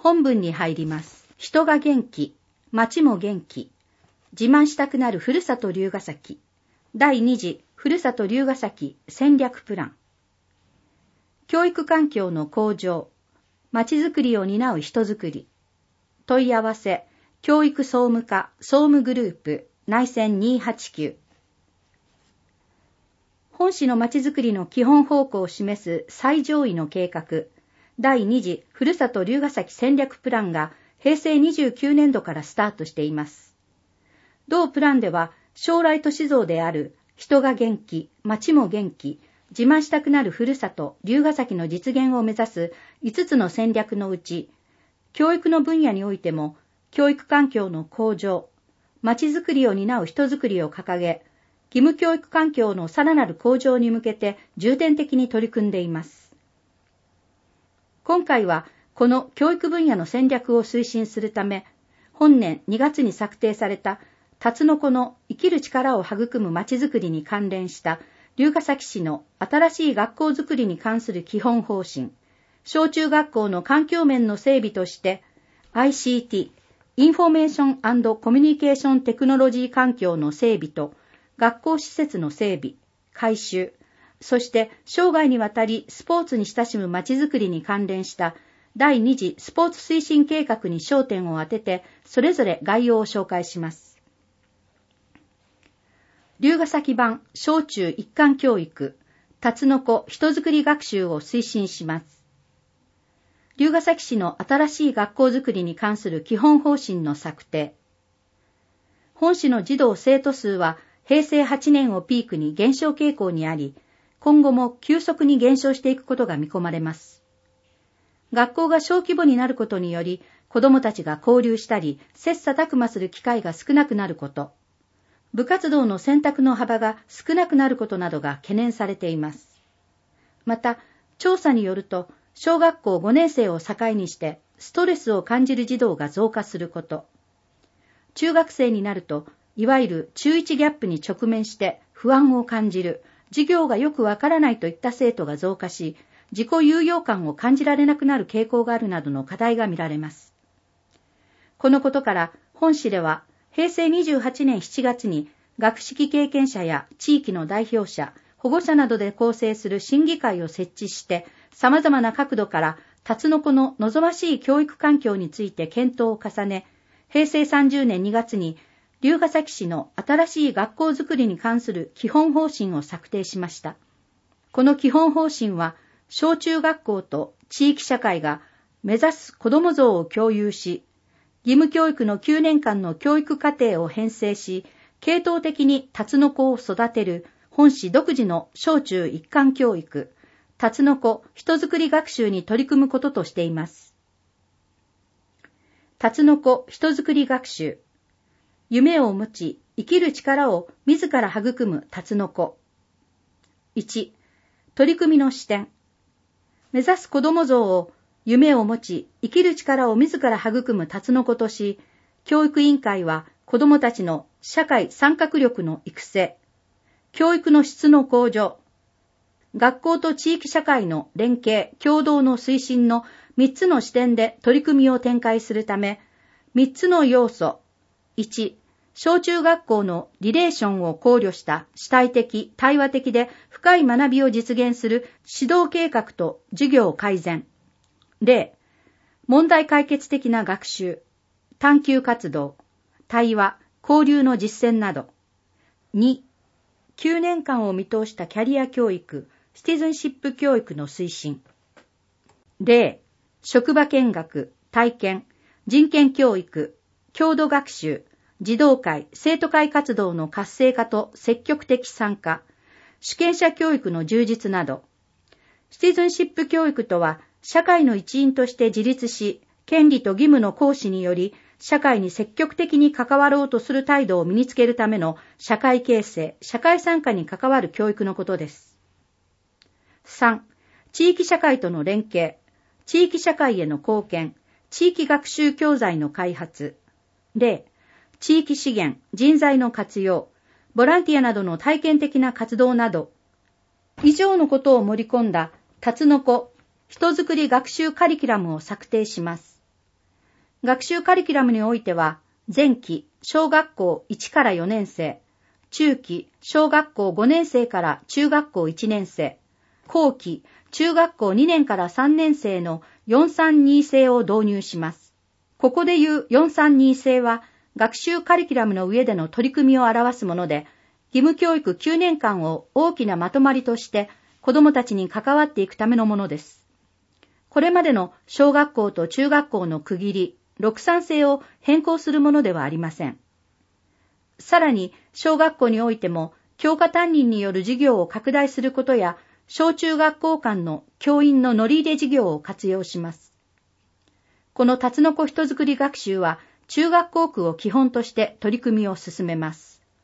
本文に入ります。人が元気、町も元気。自慢したくなるふるさと龍ヶ崎。第2次ふるさと龍ヶ崎戦略プラン。教育環境の向上、町づくりを担う人づくり。問い合わせ、教育総務課総務グループ内線289。本市の町づくりの基本方向を示す最上位の計画、第2次ふるさと龍ヶ崎戦略プランが平成29年度からスタートしています。同プランでは将来都市像である人が元気、町も元気、自慢したくなるふるさと龍ヶ崎の実現を目指す5つの戦略のうち、教育の分野においても教育環境の向上、町づくりを担う人づくりを掲げ、義務教育環境のさらなる向上に向けて重点的に取り組んでいます。今回はこの教育分野の戦略を推進するため、本年2月に策定されたタツノコの生きる力を育むまちづくりに関連した龍ヶ崎市の新しい学校づくりに関する基本方針、小中学校の環境面の整備として ICT、インフォメーション&コミュニケーションテクノロジー環境の整備と学校施設の整備、改修、そして生涯にわたりスポーツに親しむまちづくりに関連した第2次スポーツ推進計画に焦点を当てて、それぞれ概要を紹介します。龍ヶ崎版小中一貫教育、タツノコ人づくり学習を推進します。龍ヶ崎市の新しい学校づくりに関する基本方針の策定。本市の児童生徒数は平成8年をピークに減少傾向にあり、今後も急速に減少していくことが見込まれます。学校が小規模になることにより、子どもたちが交流したり、切磋琢磨する機会が少なくなること、部活動の選択の幅が少なくなることなどが懸念されています。また、調査によると、小学校5年生を境にしてストレスを感じる児童が増加すること、中学生になると、いわゆる中1ギャップに直面して不安を感じる、授業がよくわからないといった生徒が増加し、自己有用感を感じられなくなる傾向があるなどの課題が見られます。このことから、本市では平成28年7月に学識経験者や地域の代表者、保護者などで構成する審議会を設置して、様々な角度からタツノコの望ましい教育環境について検討を重ね、平成30年2月に龍ヶ崎市の新しい学校づくりに関する基本方針を策定しました。この基本方針は、小中学校と地域社会が目指す子ども像を共有し、義務教育の9年間の教育課程を編成し、系統的にタツノコを育てる本市独自の小中一貫教育、タツノコ人づくり学習に取り組むこととしています。タツノコ人づくり学習。夢を持ち、生きる力を自ら育むタツノコ。1、取り組みの視点。目指す子ども像を夢を持ち、生きる力を自ら育むタツノコとし、教育委員会は子どもたちの社会参画力の育成、教育の質の向上、学校と地域社会の連携、協働の推進の3つの視点で取り組みを展開するため、3つの要素、1、小中学校のリレーションを考慮した主体的、対話的で深い学びを実現する指導計画と授業改善。0、問題解決的な学習、探究活動、対話、交流の実践など。2、9年間を見通したキャリア教育、シティズンシップ教育の推進。0、職場見学、体験、人権教育、郷土学習、児童会、生徒会活動の活性化と積極的参加、主権者教育の充実など。シティズンシップ教育とは、社会の一員として自立し、権利と義務の行使により、社会に積極的に関わろうとする態度を身につけるための社会形成、社会参加に関わる教育のことです。3、地域社会との連携、地域社会への貢献、地域学習教材の開発。0、地域資源、人材の活用、ボランティアなどの体験的な活動など、以上のことを盛り込んだタツノコ人づくり学習カリキュラムを策定します。 学習カリキュラムにおいては、前期小学校1から4年生、中期小学校5年生から中学校1年生、後期中学校2年から3年生の432制を導入します。ここでいう432制は、学習カリキュラムの上での取り組みを表すもので、義務教育9年間を大きなまとまりとして子どもたちに関わっていくためのものです。これまでの小学校と中学校の区切り、63制を変更するものではありません。さらに、小学校においても、教科担任による授業を拡大することや、小中学校間の教員の乗り入れ授業を活用します。このタツノコ人づくり学習は、中学校区を基本として取り組みを進めます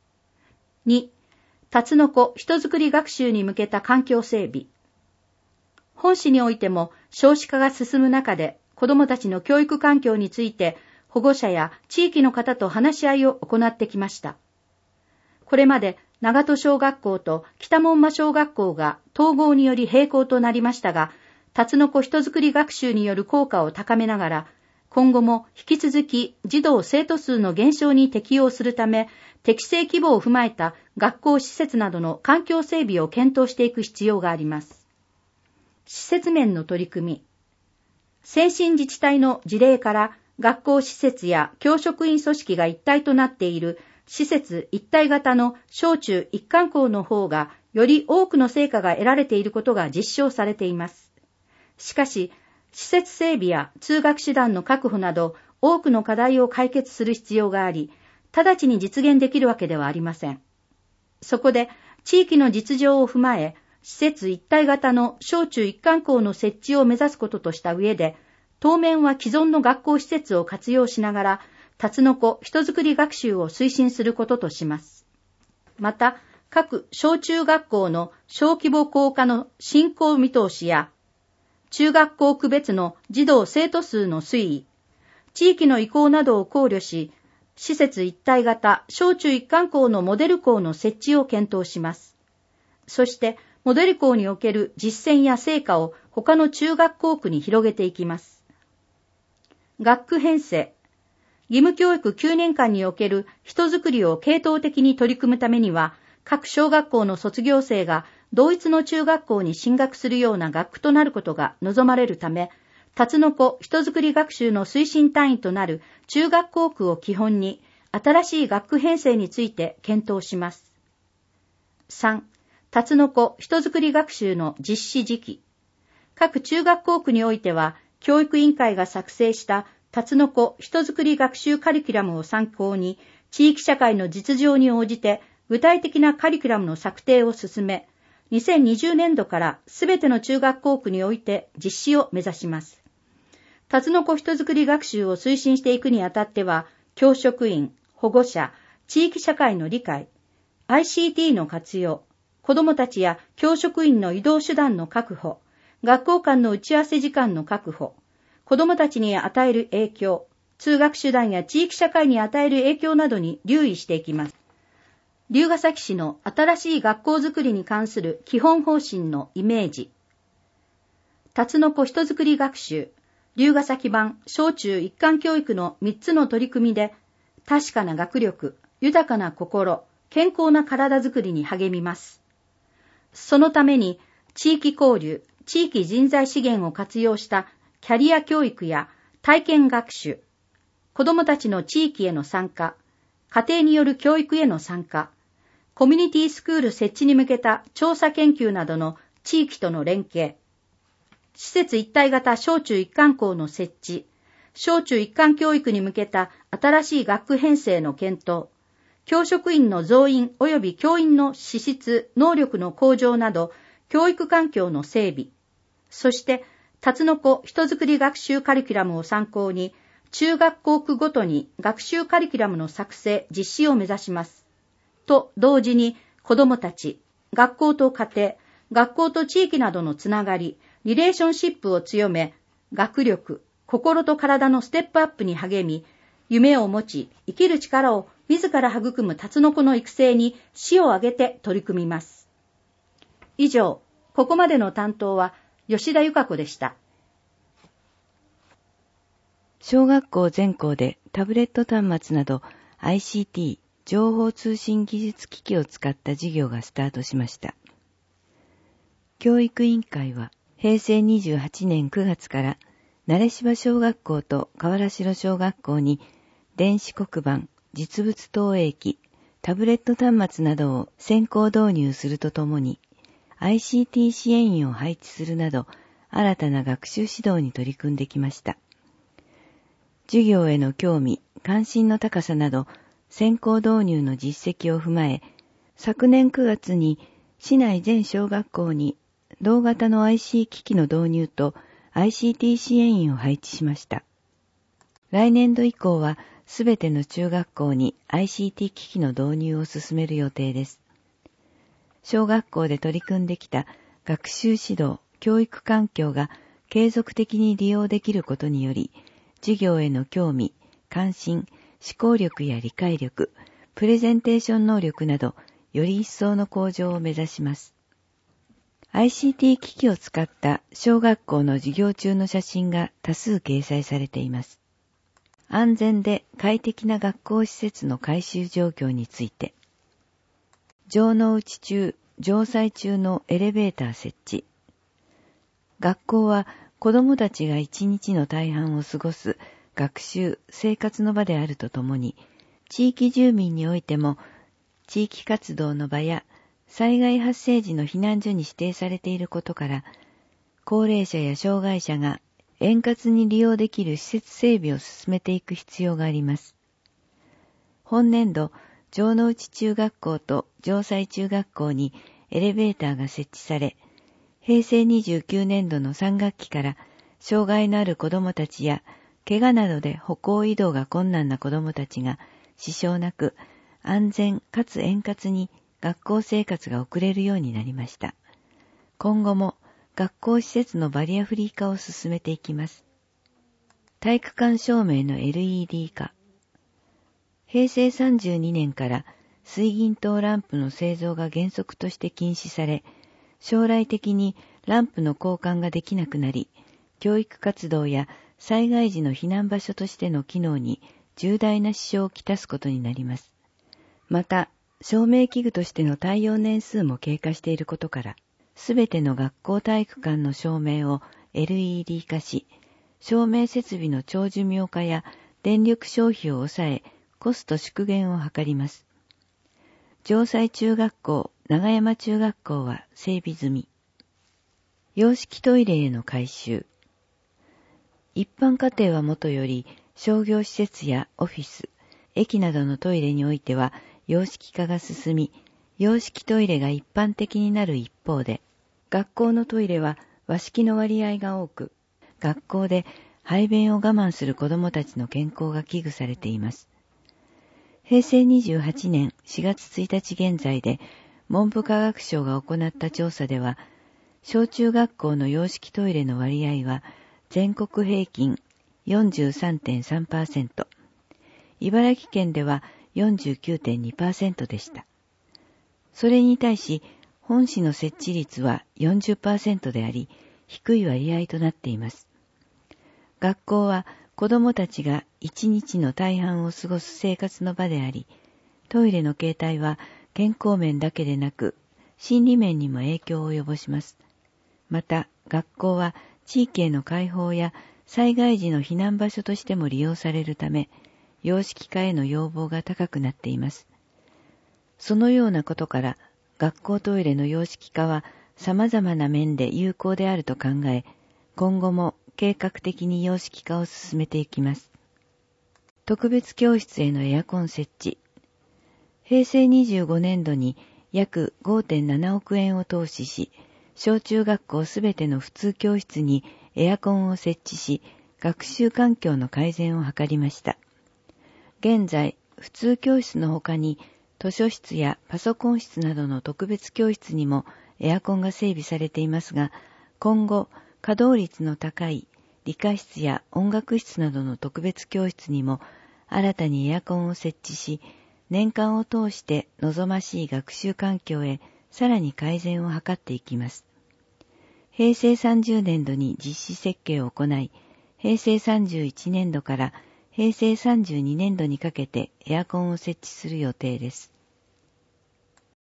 。2、タツノコ人づくり学習に向けた環境整備。本市においても少子化が進む中で子どもたちの教育環境について保護者や地域の方と話し合いを行ってきました。これまで長門小学校と北門馬小学校が統合により並行となりましたが、タツノコ人づくり学習による効果を高めながら、今後も引き続き児童生徒数の減少に適応するため、適正規模を踏まえた学校施設などの環境整備を検討していく必要があります。施設面の取り組み。先進自治体の事例から学校施設や教職員組織が一体となっている施設一体型の小中一貫校の方がより多くの成果が得られていることが実証されています。しかし、施設整備や通学手段の確保など多くの課題を解決する必要があり、直ちに実現できるわけではありません。そこで地域の実情を踏まえ、施設一体型の小中一貫校の設置を目指すこととした上で、当面は既存の学校施設を活用しながら、タツノコ人づくり学習を推進することとします。また、各小中学校の小規模校化の進行見通しや、中学校区別の児童生徒数の推移、地域の意向などを考慮し、施設一体型小中一貫校のモデル校の設置を検討します。そして、モデル校における実践や成果を他の中学校区に広げていきます。学区編成。義務教育9年間における人づくりを系統的に取り組むためには、各小学校の卒業生が同一の中学校に進学するような学区となることが望まれるため、タツノコ人づくり学習の推進単位となる中学校区を基本に、新しい学区編成について検討します。3、タツノコ人づくり学習の実施時期。各中学校区においては、教育委員会が作成したタツノコ人づくり学習カリキュラムを参考に、地域社会の実情に応じて具体的なカリキュラムの策定を進め、2020年度からすべての中学校区において実施を目指します。タツノコ人づくり学習を推進していくにあたっては、教職員、保護者、地域社会の理解、ICT の活用、子どもたちや教職員の移動手段の確保、学校間の打ち合わせ時間の確保、子どもたちに与える影響、通学手段や地域社会に与える影響などに留意していきます。龍ケ崎市の新しい学校づくりに関する基本方針のイメージ。タツノコ人づくり学習、龍ケ崎版小中一貫教育の3つの取り組みで、確かな学力、豊かな心、健康な体づくりに励みます。そのために、地域交流、地域人材資源を活用したキャリア教育や体験学習、子どもたちの地域への参加、家庭による教育への参加、コミュニティスクール設置に向けた調査研究などの地域との連携、施設一体型小中一貫校の設置、小中一貫教育に向けた新しい学区編成の検討、教職員の増員及び教員の資質、能力の向上など、教育環境の整備、そしてタツノコ人づくり学習カリキュラムを参考に、中学校区ごとに学習カリキュラムの作成、実施を目指します。と同時に、子どもたち、学校と家庭、学校と地域などのつながり、リレーションシップを強め、学力、心と体のステップアップに励み、夢を持ち、生きる力を自ら育むタツノコの育成に市を挙げて取り組みます。以上、ここまでの担当は吉田由香子でした。 小学校全校でタブレット端末など ICT 情報通信技術機器を使った授業がスタートしました。教育委員会は平成28年9月から慣芝小学校と河原城小学校に電子黒板、実物投影機、タブレット端末などを先行導入するとともに ICT 支援員を配置するなど新たな学習指導に取り組んできました。授業への興味、関心の高さなど先行導入の実績を踏まえ、昨年9月に市内全小学校に同型の IC 機器の導入と ICT 支援員を配置しました。来年度以降はすべての中学校に ICT 機器の導入を進める予定です。小学校で取り組んできた学習指導、教育環境が継続的に利用できることにより、授業への興味、関心、思考力や理解力、プレゼンテーション能力など、より一層の向上を目指します。ICT 機器を使った小学校の授業中の写真が多数掲載されています。安全で快適な学校施設の改修状況について、城之内中、城西中のエレベーター設置。学校は子どもたちが一日の大半を過ごす学習、生活の場であるとともに、地域住民においても地域活動の場や災害発生時の避難所に指定されていることから、高齢者や障害者が円滑に利用できる施設整備を進めていく必要があります。本年度、城之内中学校と城西中学校にエレベーターが設置され、平成29年度の3学期から障害のある子どもたちや怪我などで歩行移動が困難な子どもたちが支障なく安全かつ円滑に学校生活が送れるようになりました。今後も学校施設のバリアフリー化を進めていきます。体育館照明の LED 化。平成32年から水銀灯ランプの製造が原則として禁止され、将来的にランプの交換ができなくなり、教育活動や災害時の避難場所としての機能に重大な支障をきたすことになります。また、照明器具としての耐用年数も経過していることから、すべての学校体育館の照明を LED 化し、照明設備の長寿命化や電力消費を抑え、コスト縮減を図ります。城西中学校、長山中学校は整備済み。洋式トイレへの改修。一般家庭はもとより、商業施設やオフィス、駅などのトイレにおいては洋式化が進み、洋式トイレが一般的になる一方で、学校のトイレは和式の割合が多く、学校で排便を我慢する子どもたちの健康が危惧されています。平成28年4月1日現在で文部科学省が行った調査では、小中学校の洋式トイレの割合は全国平均 43.3%、茨城県では 49.2% でした。それに対し、本市の設置率は 40% であり、低い割合となっています。学校は子どもたちが一日の大半を過ごす生活の場であり、トイレの形態は健康面だけでなく、心理面にも影響を及ぼします。また、学校は地域への開放や災害時の避難場所としても利用されるため、洋式化への要望が高くなっています。そのようなことから、学校トイレの洋式化は様々な面で有効であると考え、今後も計画的に洋式化を進めていきます。特別教室へのエアコン設置。平成25年度に約 5.7 億円を投資し、小中学校すべての普通教室にエアコンを設置し、学習環境の改善を図りました。現在、普通教室の他に、図書室やパソコン室などの特別教室にもエアコンが整備されていますが、今後、稼働率の高い理科室や音楽室などの特別教室にも新たにエアコンを設置し、年間を通して望ましい学習環境へさらに改善を図っていきます。平成30年度に実施設計を行い、 平成31年度から平成32年度にかけてエアコンを設置する予定です。